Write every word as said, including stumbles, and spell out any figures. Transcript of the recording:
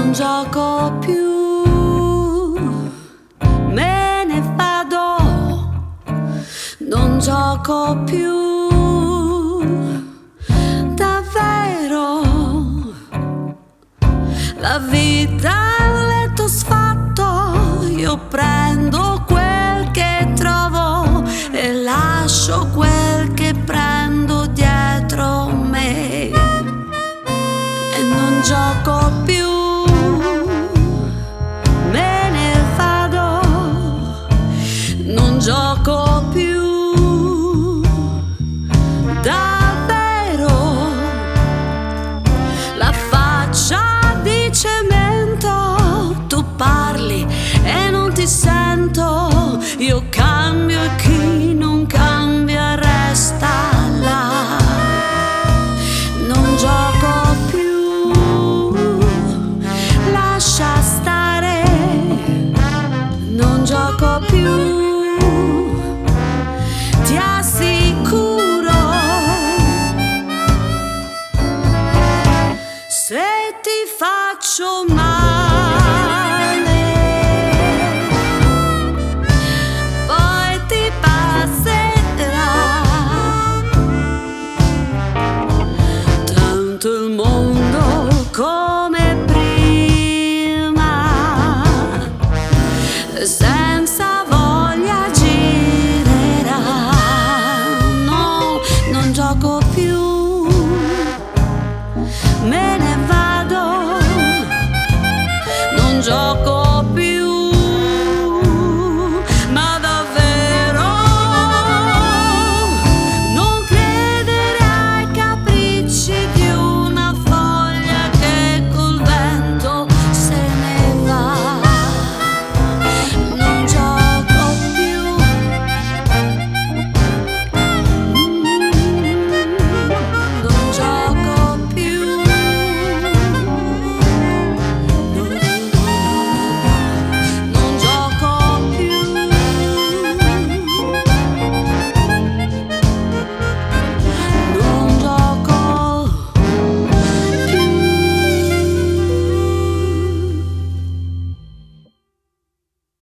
non gioco più, me ne vado, non gioco più, davvero. La vita è un letto sfatto, io prendo quel che trovo e lascio quel che prendo dietro me. E non gioco più, me ne vado, non gioco più, davvero. La faccia di cemento, tu parli e non ti sento, io cambio e chi non cambia resta là. Non gioco più, lascia stare, non gioco più, ti assicuro. Se ti faccio male